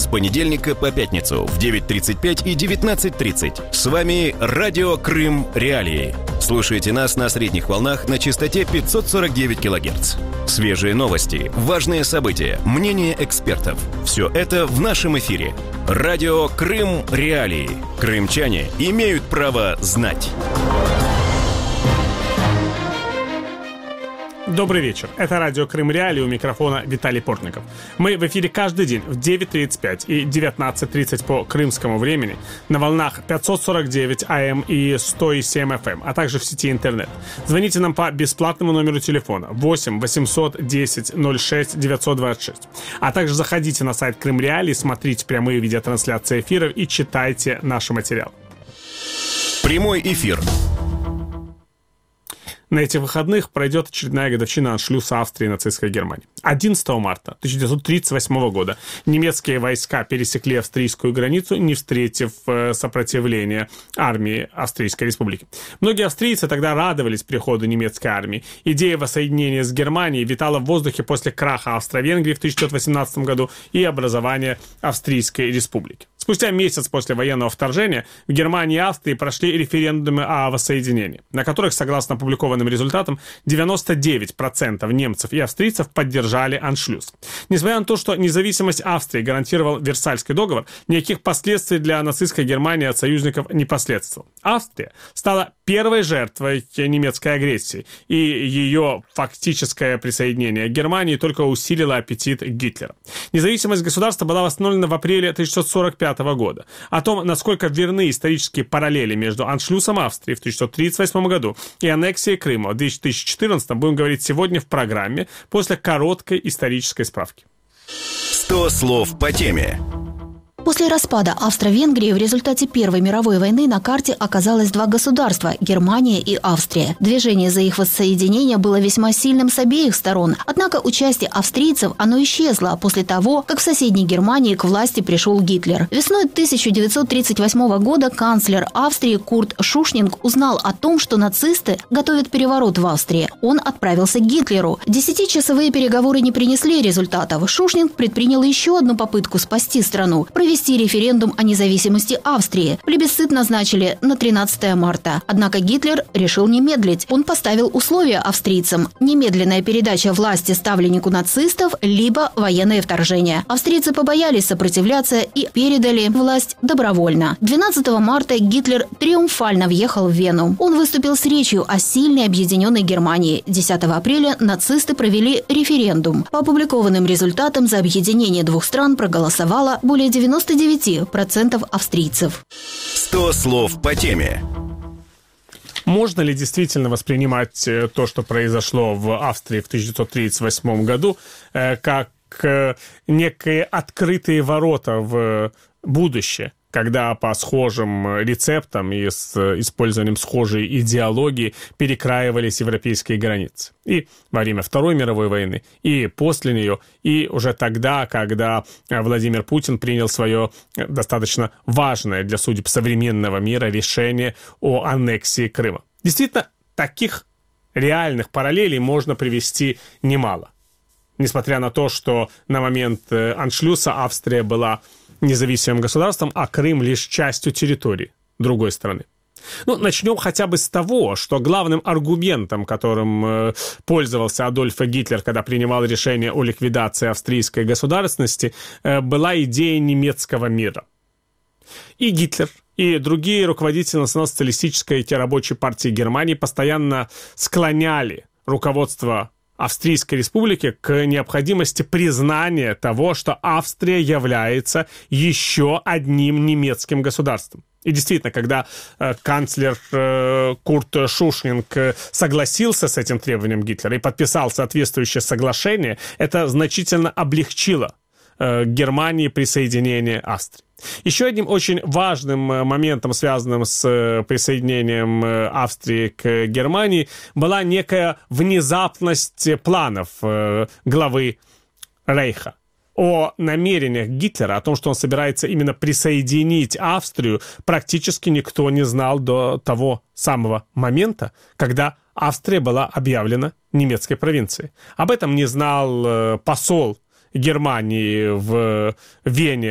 с понедельника по пятницу в 9:35 и 19:30. С вами Радио Крым Реалии. Слушайте нас на средних волнах на частоте 549 кГц. Свежие новости, важные события, мнения экспертов. Все это в нашем эфире. Радио Крым Реалии. Крымчане имеют право знать. Добрый вечер. Это радио Крым Реалии, у микрофона Виталий Портников. Мы в эфире каждый день в 9:35 и 19:30 по крымскому времени на волнах 549 АМ и 107 ФМ, а также в сети интернет. Звоните нам по бесплатному номеру телефона 8 800 10 06 926. А также заходите на сайт Крым Реалии, смотрите прямые видеотрансляции эфиров и читайте наши материалы. Прямой эфир. На этих выходных пройдет очередная годовщина аншлюса Австрии и нацистской Германии. 11 марта 1938 года немецкие войска пересекли австрийскую границу, не встретив сопротивления армии Австрийской Республики. Многие австрийцы тогда радовались приходу немецкой армии. Идея воссоединения с Германией витала в воздухе после краха Австро-Венгрии в 1918 году и образования Австрийской Республики. Спустя месяц после военного вторжения в Германии и Австрии прошли референдумы о воссоединении, на которых, согласно опубликованным результатам, 99% немцев и австрийцев поддержали аншлюс. Несмотря на то, что независимость Австрии гарантировал Версальский договор, никаких последствий для нацистской Германии от союзников не последствовало. Австрия стала первой жертвой немецкой агрессии, и ее фактическое присоединение к Германии только усилило аппетит Гитлера. Независимость государства была восстановлена в апреле 1945 года. О том, насколько верны исторические параллели между аншлюсом Австрии в 1938 году и аннексией Крыма в 2014, будем говорить сегодня в программе после короткой исторической справки. 100 слов по теме. После распада Австро-Венгрии в результате Первой мировой войны на карте оказалось два государства – Германия и Австрия. Движение за их воссоединение было весьма сильным с обеих сторон. Однако участие австрийцев оно исчезло после того, как в соседней Германии к власти пришел Гитлер. Весной 1938 года канцлер Австрии Курт Шушнинг узнал о том, что нацисты готовят переворот в Австрии. Он отправился к Гитлеру. 10-часовые переговоры не принесли результатов. Шушнинг предпринял еще одну попытку спасти страну – провести референдум о независимости Австрии. Плебисцит назначили на 13 марта. Однако Гитлер решил не медлить. Он поставил условия австрийцам: немедленная передача власти ставленнику нацистов, либо военное вторжение. Австрийцы побоялись сопротивляться и передали власть добровольно. 12 марта Гитлер триумфально въехал в Вену. Он выступил с речью о сильной объединенной Германии. 10 апреля нацисты провели референдум. По опубликованным результатам за объединение двух стран проголосовало более 99% австрийцев. 100 слов по теме. Можно ли действительно воспринимать то, что произошло в Австрии в 1938 году, как некие открытые ворота в будущее, когда по схожим рецептам и с использованием схожей идеологии перекраивались европейские границы? И во время Второй мировой войны, и после нее, и уже тогда, когда Владимир Путин принял свое достаточно важное для судеб современного мира решение о аннексии Крыма. Действительно, таких реальных параллелей можно привести немало. Несмотря на то, что на момент аншлюса Австрия была независимым государством, а Крым лишь частью территории другой страны. Начнем хотя бы с того, что главным аргументом, которым пользовался Адольф Гитлер, когда принимал решение о ликвидации австрийской государственности, была идея немецкого мира. И Гитлер, и другие руководители национал-социалистической и рабочей партии Германии постоянно склоняли руководство Австрийской Республики к необходимости признания того, что Австрия является еще одним немецким государством. И действительно, когда канцлер Курт Шушнинг согласился с этим требованием Гитлера и подписал соответствующее соглашение, это значительно облегчило Германии присоединение Австрии. Еще одним очень важным моментом, связанным с присоединением Австрии к Германии, была некая внезапность планов главы Рейха. О намерениях Гитлера, о том, что он собирается именно присоединить Австрию, практически никто не знал до того самого момента, когда Австрия была объявлена немецкой провинцией. Об этом не знал посол Германии в Вене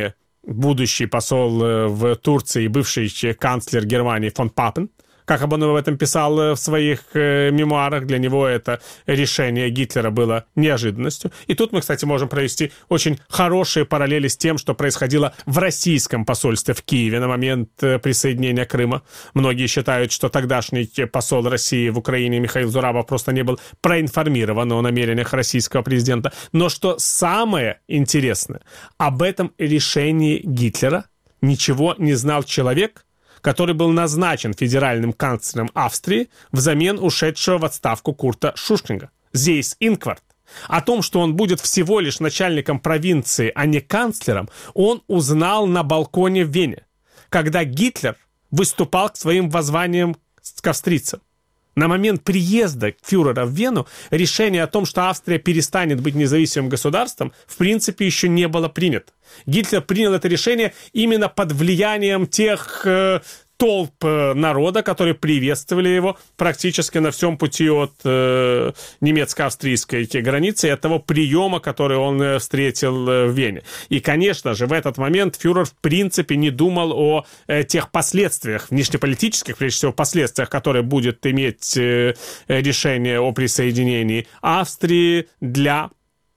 будущий посол в Турции, бывший канцлер Германии фон Папен, как он об этом писал в своих мемуарах. Для него это решение Гитлера было неожиданностью. И тут мы, кстати, можем провести очень хорошие параллели с тем, что происходило в российском посольстве в Киеве на момент присоединения Крыма. Многие считают, что тогдашний посол России в Украине Михаил Зурабов просто не был проинформирован о намерениях российского президента. Но что самое интересное, об этом решении Гитлера ничего не знал человек, который был назначен федеральным канцлером Австрии взамен ушедшего в отставку Курта Шушнига, Зейс Инкварт. О том, что он будет всего лишь начальником провинции, а не канцлером, он узнал на балконе в Вене, когда Гитлер выступал к своим воззваниям к австрийцам. На момент приезда фюрера в Вену решение о том, что Австрия перестанет быть независимым государством, в принципе, еще не было принято. Гитлер принял это решение именно под влиянием тех толп народа, которые приветствовали его практически на всем пути от немецко-австрийской границы и от того приема, который он встретил в Вене. И, конечно же, в этот момент фюрер в принципе не думал о тех последствиях, внешнеполитических, прежде всего, последствиях, которые будет иметь решение о присоединении Австрии для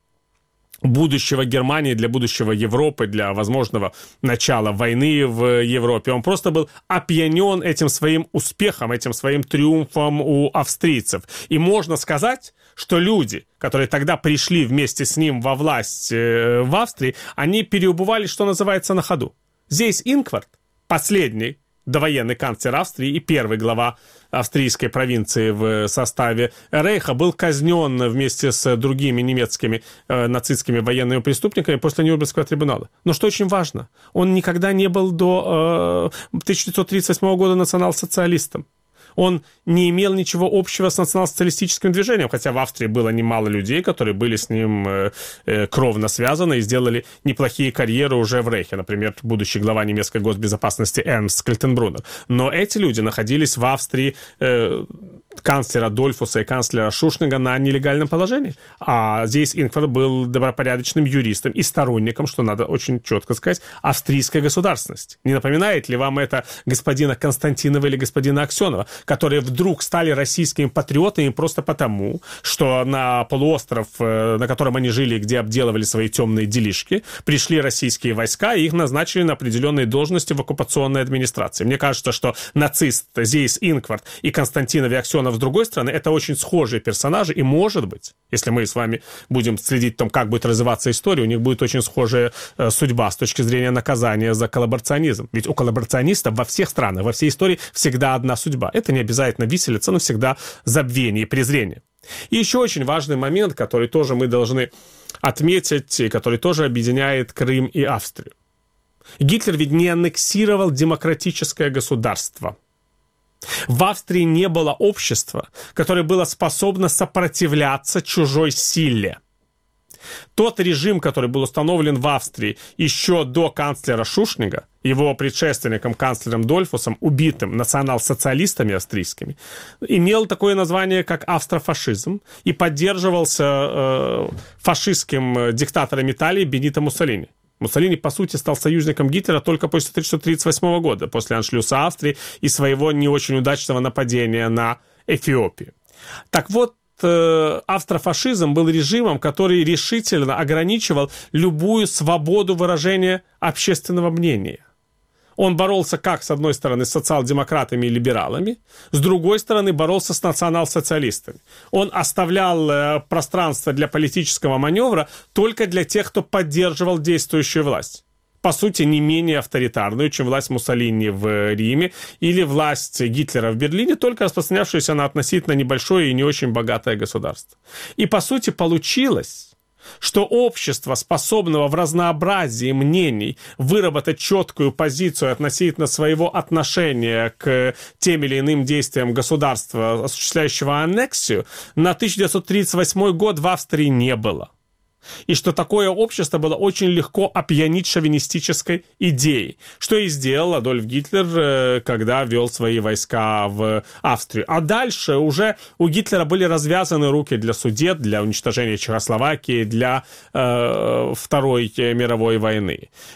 будущего Германии, для будущего Европы, для возможного начала войны в Европе. Он просто был опьянен этим своим успехом, этим своим триумфом у австрийцев. И можно сказать, что люди, которые тогда пришли вместе с ним во власть в Австрии, они переубывали, что называется, на ходу. Зейс Инкварт, последний довоенный канцлер Австрии и первый глава австрийской провинции в составе Рейха, был казнен вместе с другими немецкими нацистскими военными преступниками после Нюрнбергского трибунала. Но что очень важно, он никогда не был до 1938 года национал-социалистом. Он не имел ничего общего с национал-социалистическим движением, хотя в Австрии было немало людей, которые были с ним кровно связаны и сделали неплохие карьеры уже в Рейхе. Например, будущий глава немецкой госбезопасности Эрнст Кальтенбруннер. Но эти люди находились в Австрии канцлера Дольфуса и канцлера Шушнига на нелегальном положении. А здесь Инкварт был добропорядочным юристом и сторонником, что надо очень четко сказать, австрийской государственности. Не напоминает ли вам это господина Константинова или господина Аксенова, которые вдруг стали российскими патриотами просто потому, что на полуостров, на котором они жили, где обделывали свои темные делишки, пришли российские войска и их назначили на определенные должности в оккупационной администрации. Мне кажется, что нацист Зейс Инкварт и Константинов и Аксенов с другой стороны, это очень схожие персонажи, и, может быть, если мы с вами будем следить о том, как будет развиваться история, у них будет очень схожая судьба с точки зрения наказания за коллаборационизм. Ведь у коллаборационистов во всех странах, во всей истории всегда одна судьба. Это не обязательно виселица, но всегда забвение и презрение. И еще очень важный момент, который тоже мы должны отметить, и который тоже объединяет Крым и Австрию. Гитлер ведь не аннексировал демократическое государство. В Австрии не было общества, которое было способно сопротивляться чужой силе. Тот режим, который был установлен в Австрии еще до канцлера Шушнига, его предшественником канцлером Дольфусом, убитым национал-социалистами австрийскими, имел такое название, как австрофашизм, и поддерживался фашистским диктатором Италии Бенито Муссолини. Муссолини, по сути, стал союзником Гитлера только после 1938 года, после аншлюса Австрии и своего не очень удачного нападения на Эфиопию. Так вот, австрофашизм был режимом, который решительно ограничивал любую свободу выражения общественного мнения. Он боролся как, с одной стороны, с социал-демократами и либералами, с другой стороны, боролся с национал-социалистами. Он оставлял пространство для политического маневра только для тех, кто поддерживал действующую власть. По сути, не менее авторитарную, чем власть Муссолини в Риме или власть Гитлера в Берлине, только распространявшуюся на относительно небольшое и не очень богатое государство. И, по сути, получилось, что общество, способного в разнообразии мнений выработать четкую позицию относительно своего отношения к тем или иным действиям государства, осуществляющего аннексию, на 1938 год в Австрии не было. И что такое общество было очень легко опьянить шовинистической идеей, что и сделал Адольф Гитлер, когда ввел свои войска в Австрию. А дальше уже у Гитлера были развязаны руки для Судет, для уничтожения Чехословакии, для Второй мировой войны.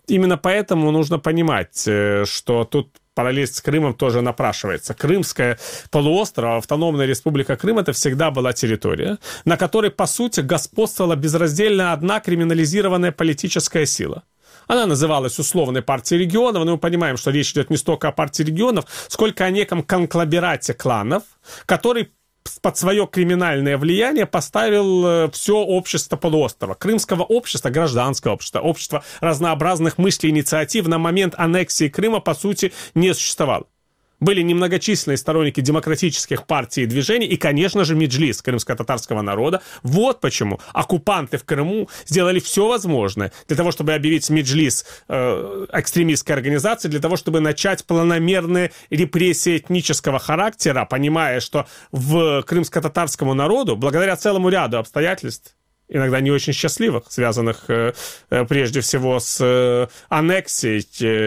именно поэтому нужно понимать, что тут параллель с Крымом тоже напрашивается. Крымская полуостров, автономная республика Крым, это всегда была территория, на которой, по сути, господствовала безраздельно одна криминализированная политическая сила. Она называлась условной партией регионов, но мы понимаем, что речь идет не столько о партии регионов, сколько о неком конгломерате кланов, который под свое криминальное влияние поставил все общество полуострова. Крымского общества, гражданского общества, общества разнообразных мыслей и инициатив на момент аннексии Крыма, по сути, не существовало. Были немногочисленные сторонники демократических партий и движений и, конечно же, Меджлис крымско-татарского народа. Вот почему оккупанты в Крыму сделали все возможное для того, чтобы объявить Меджлис экстремистской организацией, для того, чтобы начать планомерные репрессии этнического характера, понимая, что в крымско-татарскому народу, благодаря целому ряду обстоятельств, иногда не очень счастливых, связанных прежде всего с аннексией,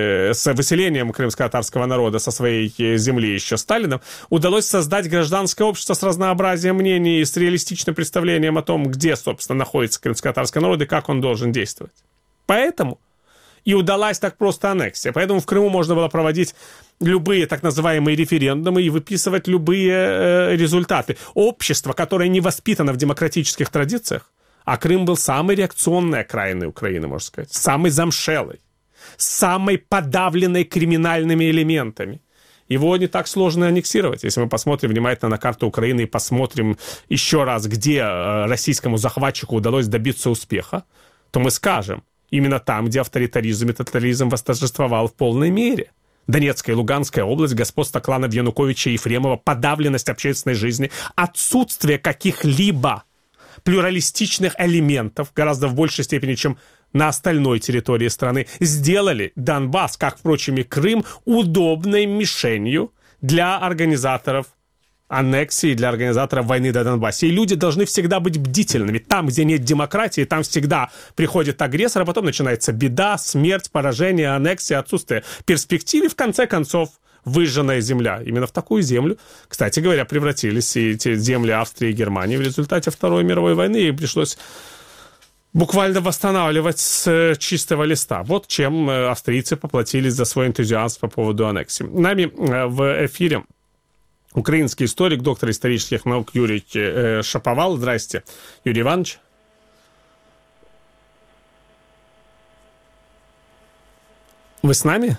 с выселением крымско-татарского народа со своей земли еще Сталином, удалось создать гражданское общество с разнообразием мнений и с реалистичным представлением о том, где, собственно, находится крымско-татарский народ и как он должен действовать. Поэтому и удалась так просто аннексия. Поэтому в Крыму можно было проводить любые так называемые референдумы и выписывать любые результаты. Общество, которое не воспитано в демократических традициях, а Крым был самой реакционной окраиной Украины, можно сказать, самой замшелой, самой подавленной криминальными элементами. Его не так сложно аннексировать. Если мы посмотрим внимательно на карту Украины и посмотрим еще раз, где российскому захватчику удалось добиться успеха, то мы скажем, именно там, где авторитаризм и тоталитаризм восторжествовал в полной мере. Донецкая и Луганская область, господство кланов Януковича и Ефремова, подавленность общественной жизни, отсутствие каких-либо плюралистичных элементов, гораздо в большей степени, чем на остальной территории страны, сделали Донбасс, как, впрочем, и Крым, удобной мишенью для организаторов аннексии, для организаторов войны на Донбассе. И люди должны всегда быть бдительными. Там, где нет демократии, там всегда приходит агрессор, а потом начинается беда, смерть, поражение, аннексия, отсутствие перспективы, в конце концов, выжженная земля. Именно в такую землю, кстати говоря, превратились и эти земли Австрии и Германии в результате Второй мировой войны. И пришлось буквально восстанавливать с чистого листа. Вот чем австрийцы поплатились за свой энтузиазм по поводу аннексии. Нами в эфире украинский историк, доктор исторических наук Юрий Шаповал. Здрасте, Юрий Иванович. Вы с нами?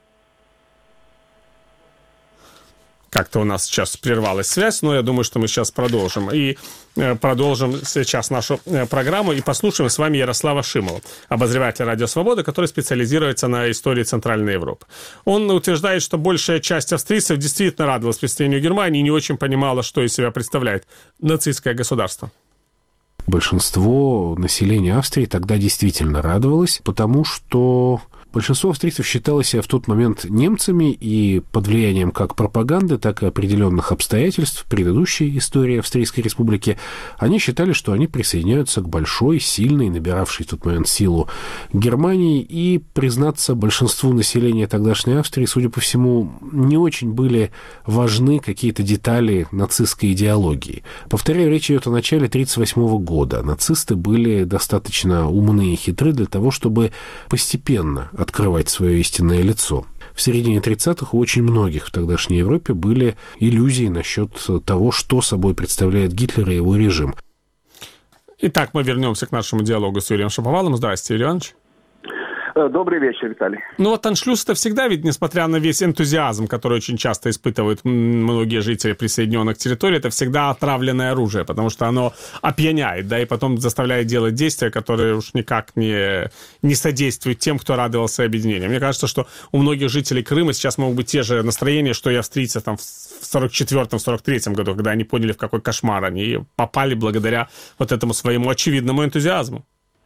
Как-то у нас сейчас прервалась связь, но я думаю, что мы сейчас продолжим. И продолжим сейчас нашу программу и послушаем с вами Ярослава Шимова, обозревателя «Радио Свобода», который специализируется на истории Центральной Европы. Он утверждает, что большая часть австрийцев действительно радовалась присоединению Германии и не очень понимала, что из себя представляет нацистское государство. Большинство населения Австрии тогда действительно радовалось, потому что большинство австрийцев считало себя в тот момент немцами, и под влиянием как пропаганды, так и определенных обстоятельств предыдущей истории Австрийской Республики они считали, что они присоединяются к большой, сильной, набиравшей в тот момент силу Германии, и, признаться, большинству населения тогдашней Австрии, судя по всему, не очень были важны какие-то детали нацистской идеологии. Повторяю, речь идет о начале 1938 года. Нацисты были достаточно умны и хитры для того, чтобы постепенно открывать свое истинное лицо. В середине 30-х у очень многих в тогдашней Европе были иллюзии насчет того, что собой представляет Гитлер и его режим. Итак, мы вернемся к нашему диалогу с Юрием Шаповалом. Здравствуйте, Юрий Иванович. Добрый вечер, Виталий. Ну вот аншлюз это всегда, ведь несмотря на весь энтузиазм, который очень часто испытывают многие жители присоединенных территорий, это всегда отравленное оружие, потому что оно опьяняет, да, и потом заставляет делать действия, которые уж никак не содействуют тем, кто радовался объединению. Мне кажется, что у многих жителей Крыма сейчас могут быть те же настроения, что и австрийцы там в 44-м, 43-м году, когда они поняли, в какой кошмар они попали благодаря вот этому своему очевидному энтузиазму.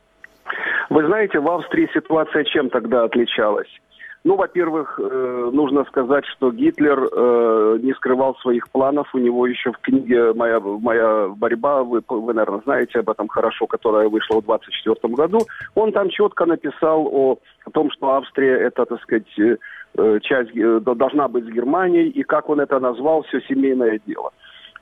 Вы знаете, в Австрии ситуация чем тогда отличалась? Ну, во-первых, нужно сказать, что Гитлер не скрывал своих планов. У него еще в книге «Моя борьба», вы, наверное, знаете об этом хорошо, которая вышла в 1924 году, он там четко написал о том, что Австрия, это, так сказать, часть должна быть с Германией, и как он это назвал, все семейное дело.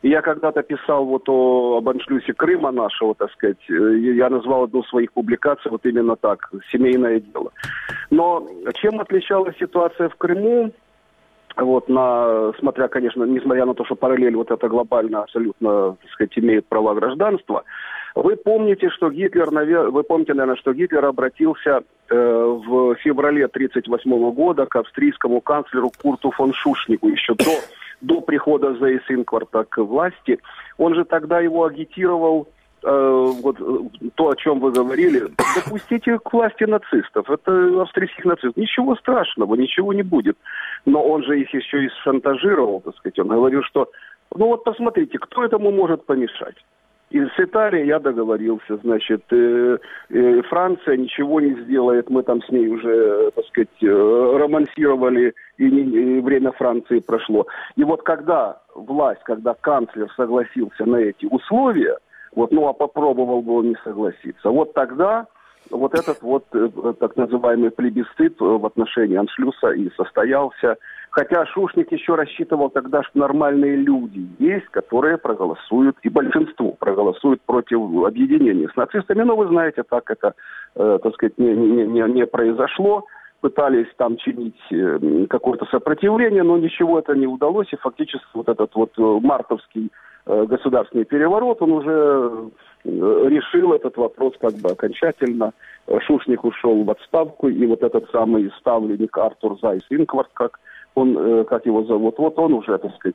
И я когда-то писал вот об аншлюсе Крыма нашего, так сказать, я назвал одну из своих публикаций вот именно так, «Семейное дело». Но чем отличалась ситуация в Крыму? Вот, смотря, конечно, несмотря на то, что параллель вот это глобально абсолютно, так сказать, имеет права гражданства, вы помните, что Гитлер, наверное, что Гитлер обратился в феврале 1938 года к австрийскому канцлеру Курту фон Шушнику еще до прихода Зейс-Инкварта к власти. Он же тогда его агитировал, вот то, о чем вы говорили, допустите к власти нацистов, это австрийских нацистов. Ничего страшного, ничего не будет. Но он же их еще и шантажировал, так сказать. Он говорил, что, ну вот посмотрите, кто этому может помешать? И с Италией я договорился, значит, Франция ничего не сделает, мы там с ней уже, так сказать, романсировали, и время Франции прошло. И вот когда канцлер согласился на эти условия, вот, ну а попробовал бы он не согласиться, вот тогда вот этот вот так называемый плебисцит в отношении аншлюса и состоялся. Хотя Шушник еще рассчитывал тогда, что нормальные люди есть, которые проголосуют, и большинство проголосуют против объединения с нацистами. Но вы знаете, так это, так сказать, не произошло. Пытались там чинить какое-то сопротивление, но ничего это не удалось. И фактически вот этот вот мартовский государственный переворот, он уже решил этот вопрос как бы окончательно. Шушник ушел в отставку, и вот этот самый ставленник Артур Зайс-Инкварт, как его зовут, вот он уже, так сказать,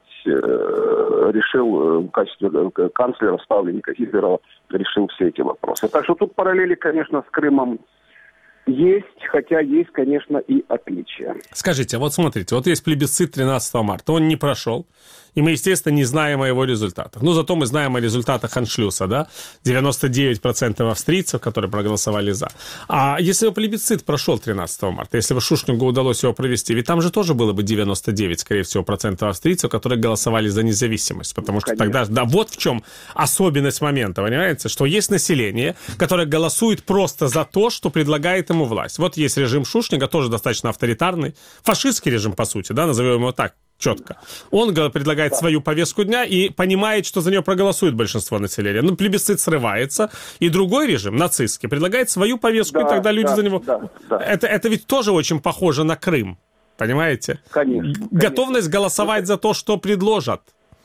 решил в качестве канцлера, ставленника Гитлера, решил все эти вопросы. Так что тут параллели, конечно, с Крымом есть, хотя есть, конечно, и отличия. Скажите, вот смотрите, вот есть плебисцит 13 марта, он не прошел, и мы, естественно, не знаем о его результатах. Но зато мы знаем о результатах аншлюса, да? 99% австрийцев, которые проголосовали за. А если бы плебисцит прошел 13 марта, если бы Шушнику удалось его провести, ведь там же тоже было бы 99, скорее всего, процентов австрийцев, которые голосовали за независимость. Потому что тогда, да, вот в чем особенность момента, понимаете, что есть население, которое голосует просто за то, что предлагает ему власть. Вот есть режим Шушника, тоже достаточно авторитарный, фашистский режим, по сути, да, назовем его так, четко. Он предлагает свою повестку дня и понимает, что за нее проголосует большинство населения. Ну, плебисцит срывается, и другой режим, нацистский, предлагает свою повестку, и тогда люди за него... Это ведь тоже очень похоже на Крым, понимаете? Конечно. Готовность голосовать за то, что предложат.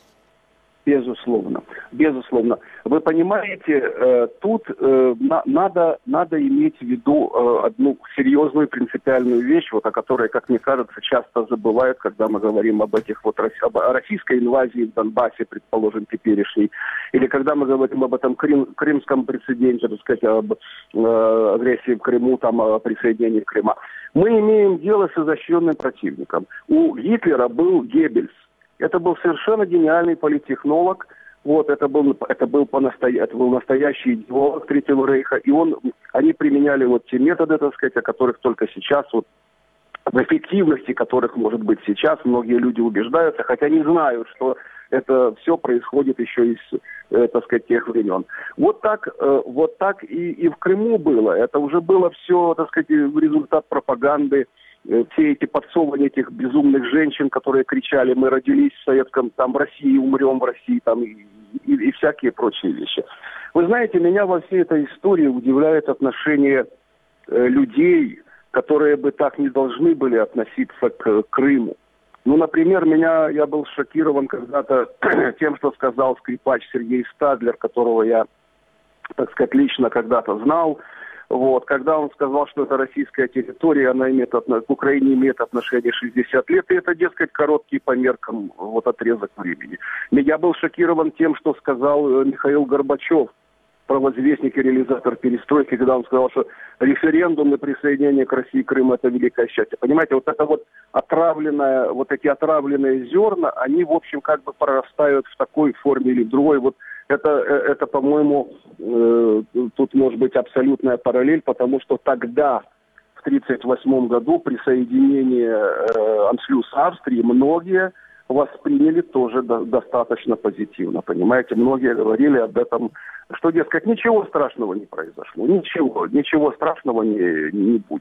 Безусловно, безусловно. Вы понимаете, тут надо иметь в виду одну серьезную принципиальную вещь, вот о которой, как мне кажется, часто забывают, когда мы говорим об о российской инвазии в Донбассе, предположим, теперешней, или когда мы говорим об этом крымском прецеденте, так сказать, об агрессии в Крыму, там, о присоединении Крыма. Мы имеем дело с изощренным противником. У Гитлера был Геббельс. Это был совершенно гениальный политтехнолог. Вот, это был настоящий идеолог Третьего Рейха. И они применяли вот те методы, так сказать, о которых только сейчас, вот, в эффективности которых, может быть, сейчас многие люди убеждаются, хотя не знают, что это все происходит еще из, так сказать, тех времен. Вот так и в Крыму было. Это уже было все, так сказать, результат пропаганды. Все эти подсовывания этих безумных женщин, которые кричали: мы родились в советском, там, в России, умрем в России, там, и всякие прочие вещи. Вы знаете, меня во всей этой истории удивляет отношение людей, которые бы так не должны были относиться к Крыму. Ну, например, я был шокирован когда-то тем, что сказал скрипач Сергей Стадлер, которого я, так сказать, лично когда-то знал. Вот, когда он сказал, что это российская территория, она к Украине имеет отношение 60 лет, и это, дескать, короткий по меркам вот отрезок времени. Я был шокирован тем, что сказал Михаил Горбачев, провозвестник и реализатор перестройки, когда он сказал, что референдум и присоединение к России Крыма — это великое счастье. Понимаете, вот это вот эти отравленные зерна, они, в общем, как бы прорастают в такой форме или в другой. Вот это, по-моему, тут может быть абсолютная параллель, потому что тогда, в 1938 году, присоединение аншлюса Австрии многие восприняли тоже достаточно позитивно, понимаете. Многие говорили об этом, что, дескать, ничего страшного не произошло, ничего страшного не будет.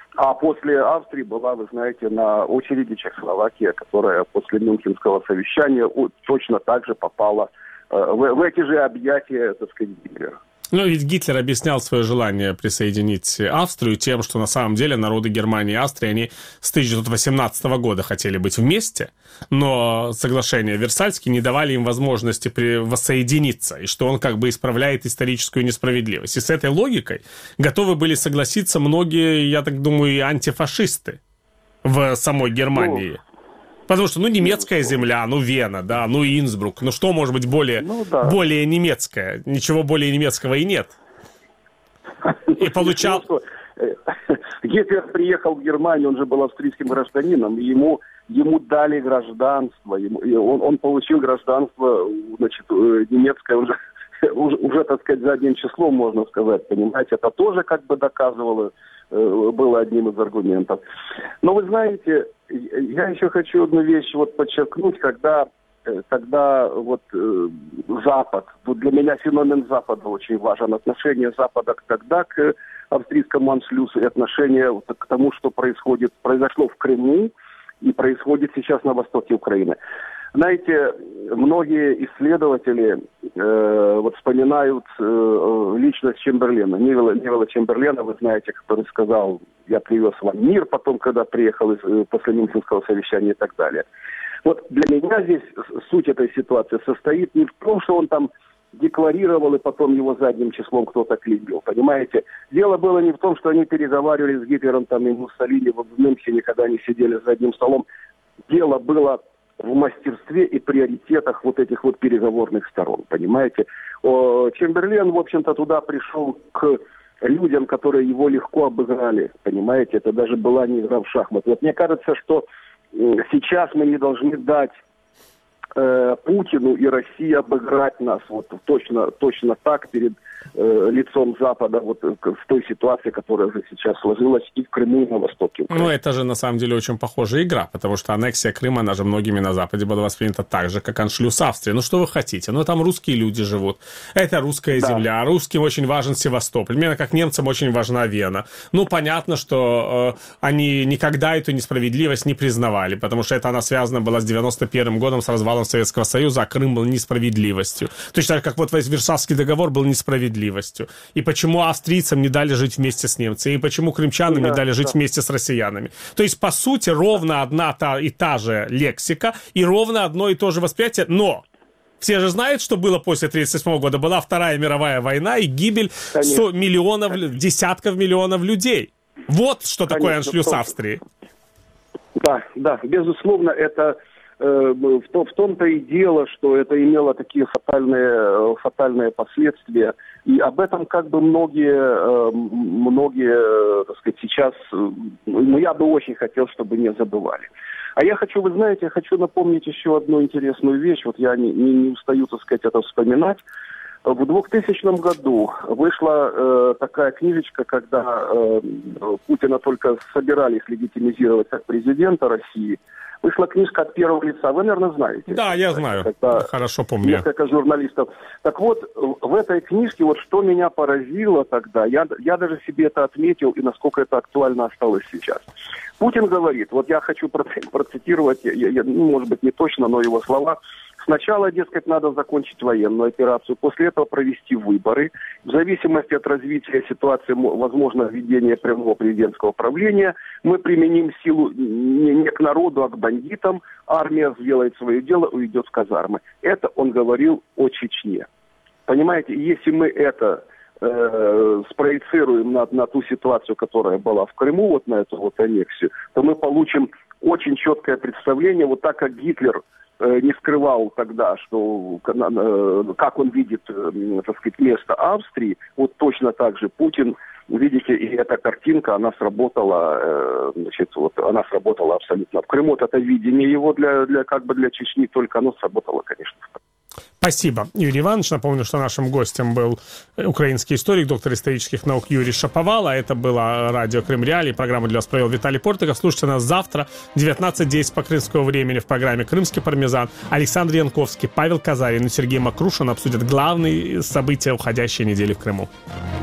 А после Австрии была, вы знаете, на очереди Чехословакия, которая после Мюнхенского совещания точно так же попала в эти же объятия, так сказать, Гитлера. Но ведь Гитлер объяснял свое желание присоединить Австрию тем, что на самом деле народы Германии и Австрии, они с 1918 года хотели быть вместе, но соглашения Версальские не давали им возможности воссоединиться, и что он как бы исправляет историческую несправедливость. И с этой логикой готовы были согласиться многие, я так думаю, и антифашисты в самой Германии. Потому что, немецкая земля, Вена, да, Инсбрук. Что может быть более немецкое? Ничего более немецкого и нет. И получал... Гитлер приехал в Германию, он же был австрийским гражданином, и ему дали гражданство. Он получил гражданство, немецкое, уже, так сказать, задним числом, можно сказать, понимаете. Это тоже как бы доказывало, было одним из аргументов. Но вы знаете, я еще хочу одну вещь подчеркнуть, когда Запад, для меня феномен Запада очень важен, отношение Запада тогда к австрийскому аншлюсу и отношение к тому, что произошло в Крыму и происходит сейчас на востоке Украины. Знаете, многие исследователи вспоминают личность Чемберлена, Невилла Чемберлена, вы знаете, который сказал: «Я привез вам мир», потом, когда приехал после Мюнхенского совещания и так далее. Для меня здесь суть этой ситуации состоит не в том, что он там декларировал, и потом его задним числом кто-то клеймил, понимаете? Дело было не в том, что они переговаривали с Гитлером и Муссолини в Мюнхене, когда они сидели за одним столом. Дело было в мастерстве и приоритетах этих переговорных сторон, понимаете? Чемберлен, в общем-то, туда пришел к людям, которые его легко обыграли, понимаете? Это даже была не игра в шахматы. Мне кажется, что сейчас мы не должны дать Путину и России обыграть нас точно так перед лицом Запада в той ситуации, которая уже сейчас сложилась и в Крыму, и на востоке Украины. Это же на самом деле очень похожая игра, потому что аннексия Крыма, она же многими на Западе была воспринята так же, как аншлюс Австрии. Что вы хотите? Там русские люди живут. Это русская земля. Русским очень важен Севастополь. Именно как немцам очень важна Вена. Понятно, что они никогда эту несправедливость не признавали, потому что она связана была с 91 годом, с развалом Советского Союза, а Крым был несправедливостью. Точно так, как весь Версальский договор был несправедливостью. И почему австрийцам не дали жить вместе с немцами, и почему крымчанам не дали жить вместе с россиянами. То есть, по сути, ровно одна и та же лексика, и ровно одно и то же восприятие, но все же знают, что было после 1937 года. Была Вторая мировая война и гибель десятков миллионов людей. Вот что такое аншлюс Австрии. Да, безусловно, это в том-то и дело, что это имело такие фатальные последствия. И об этом как бы многие, так сказать, сейчас, я бы очень хотел, чтобы не забывали. А я хочу напомнить еще одну интересную вещь. Я не устаю, так сказать, это вспоминать. В 2000 году вышла такая книжечка, когда Путина только собирались легитимизировать как президента России. Вышла книжка от первого лица. Вы, наверное, знаете. Да, я знаю. Хорошо помню. Несколько журналистов. Так вот, в этой книжке, что меня поразило тогда, я даже себе это отметил, и насколько это актуально осталось сейчас. Путин говорит, я хочу процитировать, может быть, не точно, но его слова. Сначала, дескать, надо закончить военную операцию, после этого провести выборы. В зависимости от развития ситуации, возможно, введение прямого президентского правления. Мы применим силу не к народу, а к бандитам. Армия сделает свое дело, уйдет в казармы. Это он говорил о Чечне. Понимаете, если мы это спроецируем на ту ситуацию, которая была в Крыму, на эту аннексию, то мы получим очень четкое представление, так как Гитлер не скрывал тогда, что как он видит, так сказать, место Австрии, точно так же Путин, видите, и эта картинка, она сработала, она сработала абсолютно. В Крыму это видение его для Чечни, только оно сработало, конечно. Спасибо, Юрий Иванович. Напомню, что нашим гостем был украинский историк, доктор исторических наук Юрий Шаповал, а это было радио Крым Реалии. Программу для вас провел Виталий Портиков. Слушайте нас завтра в 19:10 по крымскому времени в программе «Крымский пармезан». Александр Янковский, Павел Казарин и Сергей Макрушин обсудят главные события уходящей недели в Крыму.